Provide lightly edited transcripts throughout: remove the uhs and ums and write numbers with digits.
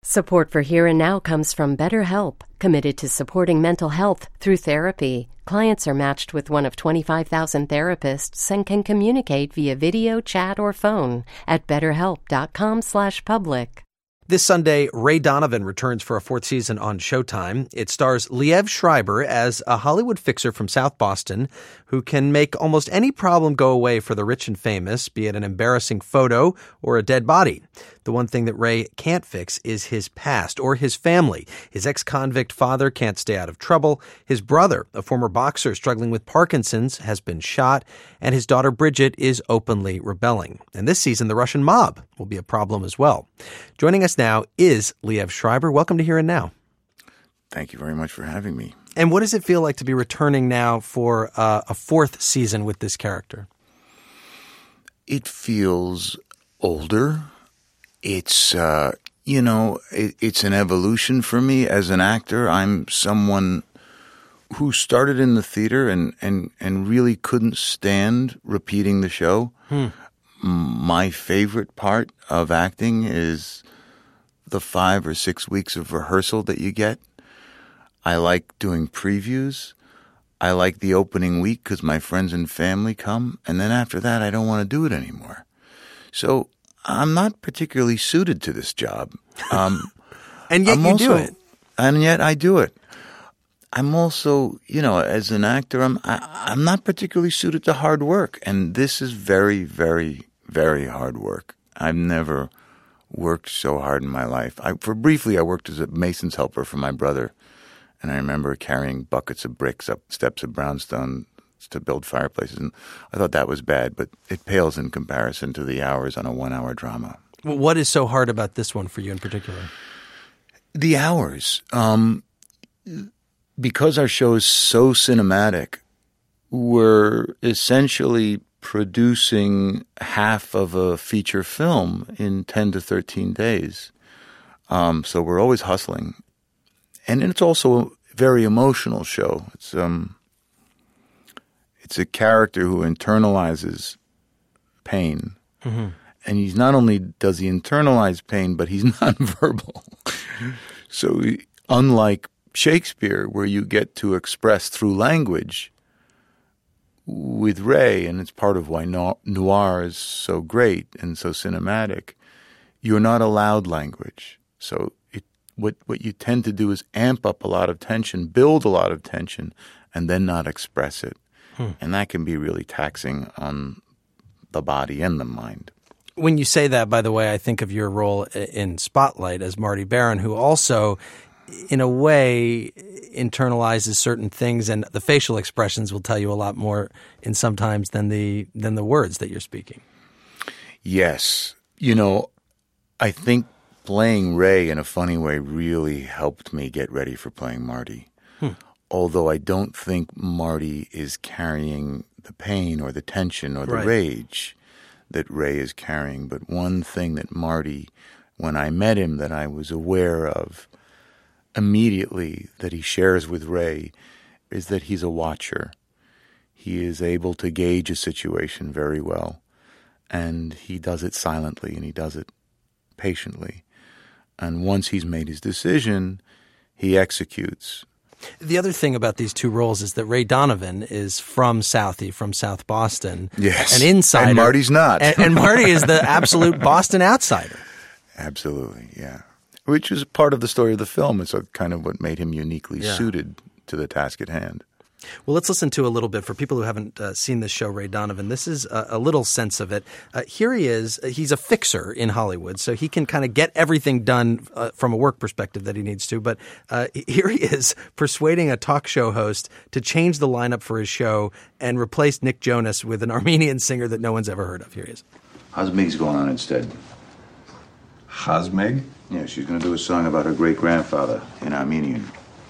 Support for Here and Now comes from BetterHelp, committed to supporting mental health through therapy. Clients are matched with one of 25,000 therapists and can communicate via video, chat, or phone at betterhelp.com/public. This Sunday, Ray Donovan returns for a fourth season on Showtime. It stars Liev Schreiber as a Hollywood fixer from South Boston who can make almost any problem go away for the rich and famous, be it an embarrassing photo or a dead body. The one thing that Ray can't fix is his past or his family. His ex-convict father can't stay out of trouble. His brother, a former boxer struggling with Parkinson's, has been shot. And his daughter Bridget is openly rebelling. And this season, the Russian mob will be a problem as well. Joining us now is Liev Schreiber. Welcome to Here and Now. Thank you very much for having me. And what does it feel like to be returning now for a fourth season with this character? It feels older. It's, it's an evolution for me as an actor. I'm someone who started in the theater and really couldn't stand repeating the show. My favorite part of acting is the 5 or 6 weeks of rehearsal that you get. I like doing previews. I like the opening week because my friends and family come. And then after that, I don't want to do it anymore. So I'm not particularly suited to this job. And yet do it. And yet I do it. I'm also, as an actor, I'm not particularly suited to hard work. And this is very, very, very hard work. I've never worked so hard in my life. Briefly, I worked as a mason's helper for my brother. And I remember carrying buckets of bricks up steps of brownstone to build fireplaces. And I thought that was bad, but it pales in comparison to the hours on a 1-hour drama. Well, what is so hard about this one for you in particular? The hours. Because our show is so cinematic, we're essentially producing half of a feature film in 10 to 13 days. So we're always hustling. And it's also a very emotional show. It's a character who internalizes pain. Mm-hmm. And he's not only does he internalize pain, but he's nonverbal. So unlike Shakespeare, where you get to express through language, with Ray, and it's part of why noir is so great and so cinematic, you're not allowed language. So what you tend to do is amp up a lot of tension, build a lot of tension, and then not express it. And that can be really taxing on the body and the mind. When you say that, by the way, I think of your role in Spotlight as Marty Baron, who also, in a way, internalizes certain things, and the facial expressions will tell you a lot more in sometimes than the words that you're speaking. Yes. I think playing Ray in a funny way really helped me get ready for playing Marty. Although I don't think Marty is carrying the pain or the tension or the rage that Ray is carrying. But one thing that Marty, when I met him, that I was aware of immediately that he shares with Ray is that he's a watcher. He is able to gauge a situation very well. And he does it silently and he does it patiently. And once he's made his decision, he executes. The other thing about these two roles is that Ray Donovan is from Southie, from South Boston. Yes. An insider. And Marty's not. And Marty is the absolute Boston outsider. Absolutely, yeah. Which is part of the story of the film. It's kind of what made him uniquely suited to the task at hand. Well, let's listen to a little bit. For people who haven't seen this show, Ray Donovan, this is a little sense of it. Here he is. He's a fixer in Hollywood, so he can kind of get everything done from a work perspective that he needs to. But here he is persuading a talk show host to change the lineup for his show and replace Nick Jonas with an Armenian singer that no one's ever heard of. Here he is. Hazmig's going on instead. Hazmig? Yeah, she's going to do a song about her great-grandfather in Armenian.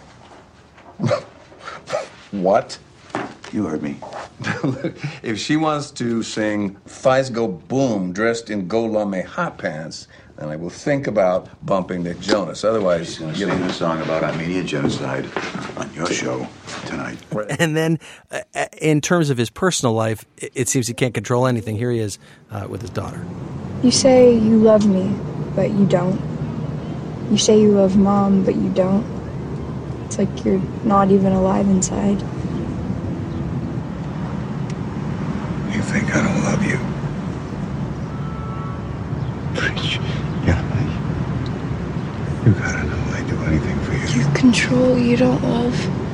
What? You heard me. Look, if she wants to sing Fies Go Boom dressed in Golame hot pants, then I will think about bumping Nick Jonas. Otherwise, she's going to sing a song about Armenian genocide on your show tonight. And then in terms of his personal life, it seems he can't control anything. Here he is with his daughter. You say you love me, but you don't. You say you love Mom, but you don't. It's like you're not even alive inside. You think I don't love you? Yeah, you gotta know I'd do anything for you. You control, you don't love.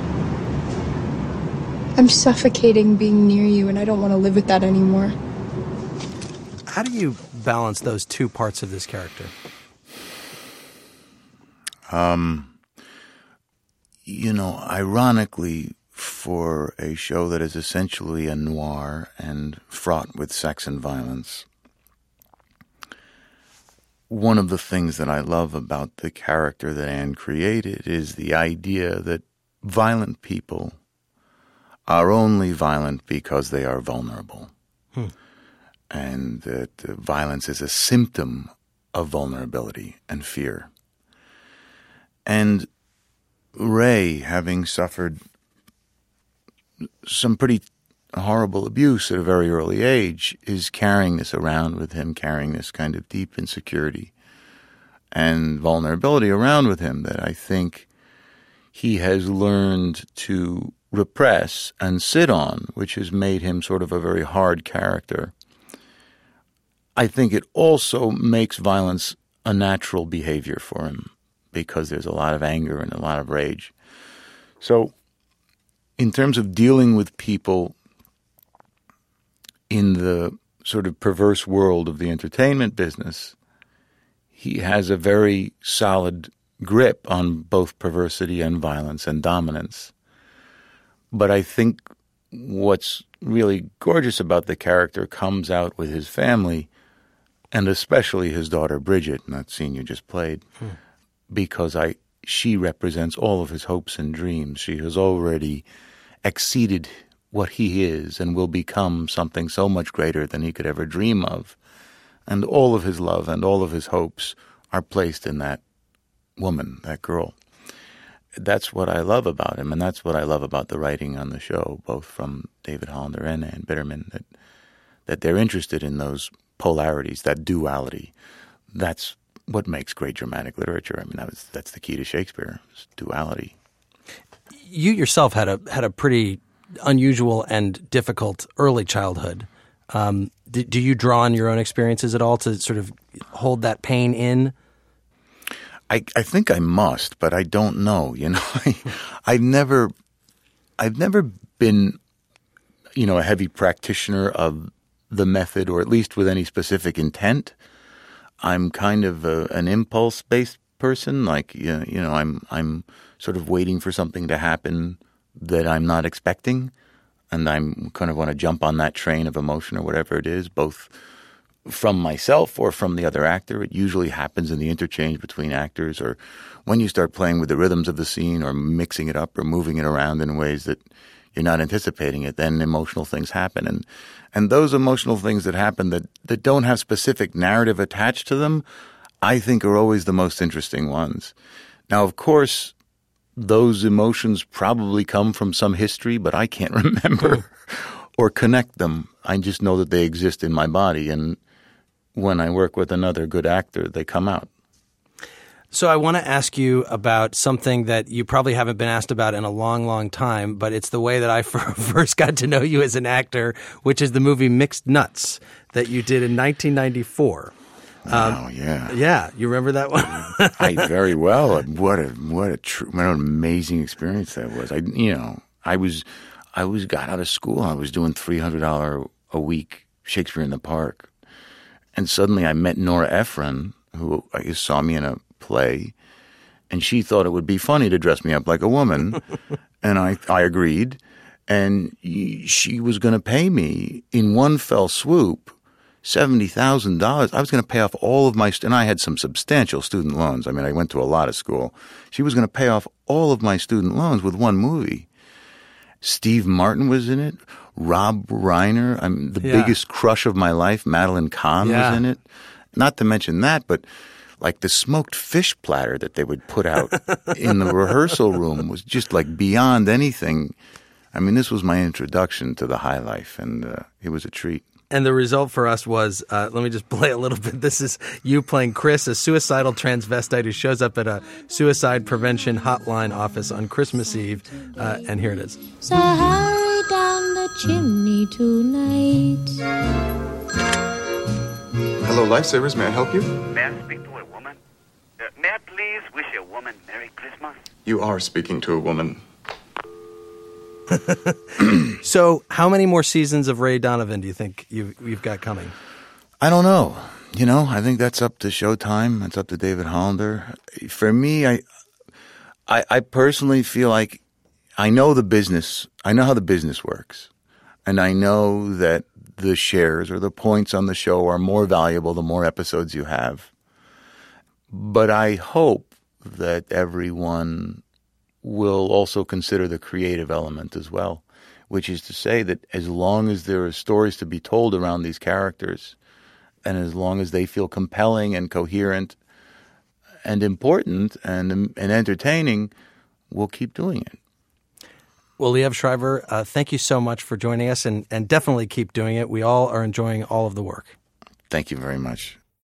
I'm suffocating being near you, and I don't want to live with that anymore. How do you balance those two parts of this character? Ironically, for a show that is essentially a noir and fraught with sex and violence, one of the things that I love about the character that Anne created is the idea that violent people are only violent because they are vulnerable. And that violence is a symptom of vulnerability and fear. And Ray, having suffered some pretty horrible abuse at a very early age, is carrying this around with him, carrying this kind of deep insecurity and vulnerability around with him that I think he has learned to repress and sit on, which has made him sort of a very hard character. I think it also makes violence a natural behavior for him because there's a lot of anger and a lot of rage. So in terms of dealing with people in the sort of perverse world of the entertainment business, he has a very solid grip on both perversity and violence and dominance. But I think what's really gorgeous about the character comes out with his family, and especially his daughter Bridget, in that scene you just played, because she represents all of his hopes and dreams. She has already exceeded what he is and will become something so much greater than he could ever dream of. And all of his love and all of his hopes are placed in that woman, that girl. That's what I love about him, and that's what I love about the writing on the show, both from David Hollander and Ann Bitterman, that they're interested in those polarities, that duality. That's what makes great dramatic literature. I mean, that's the key to Shakespeare, is duality. You yourself had a pretty unusual and difficult early childhood. Do you draw on your own experiences at all to sort of hold that pain in? I think I must, but I don't know. I've never been, a heavy practitioner of the method, or at least with any specific intent. I'm kind of an impulse-based person. Like, I'm sort of waiting for something to happen that I'm not expecting, and I'm kind of want to jump on that train of emotion or whatever it is, both from myself or from the other actor. It usually happens in the interchange between actors, or when you start playing with the rhythms of the scene or mixing it up or moving it around in ways that you're not anticipating it, then emotional things happen. And those emotional things that happen that don't have specific narrative attached to them, I think are always the most interesting ones. Now, of course, those emotions probably come from some history, but I can't remember or connect them. I just know that they exist in my body, and when I work with another good actor, they come out. So I want to ask you about something that you probably haven't been asked about in a long, long time, but it's the way that I first got to know you as an actor, which is the movie Mixed Nuts that you did in 1994. Wow, yeah. Yeah, you remember that one? I very well. What an amazing experience that was. I got out of school. I was doing $300 a week Shakespeare in the Park. And suddenly I met Nora Ephron, who saw me in a play, and she thought it would be funny to dress me up like a woman. And I agreed. And she was going to pay me in one fell swoop $70,000. I was going to pay off all of and I had some substantial student loans. I mean, I went to a lot of school. She was going to pay off all of my student loans with one movie. Steve Martin was in it. Rob Reiner, the biggest crush of my life, Madeline Kahn was in it. Not to mention that, but like the smoked fish platter that they would put out in the rehearsal room was just like beyond anything. I mean, this was my introduction to the high life, and it was a treat. And the result for us was, let me just play a little bit. This is you playing Chris, a suicidal transvestite who shows up at a suicide prevention hotline office on Christmas Eve. And here it is. So hurry down the chimney tonight. Hello, Lifesavers. May I help you? May I speak to a woman? May I please wish a woman Merry Christmas? You are speaking to a woman. So how many more seasons of Ray Donovan do you think you've got coming? I don't know. I think that's up to Showtime. That's up to David Hollander. For me, I personally feel like I know the business. I know how the business works. And I know that the shares or the points on the show are more valuable the more episodes you have. But I hope that everyone will also consider the creative element as well, which is to say that as long as there are stories to be told around these characters, and as long as they feel compelling and coherent and important and entertaining, we'll keep doing it. Well, Liev Schreiber, thank you so much for joining us, and definitely keep doing it. We all are enjoying all of the work. Thank you very much.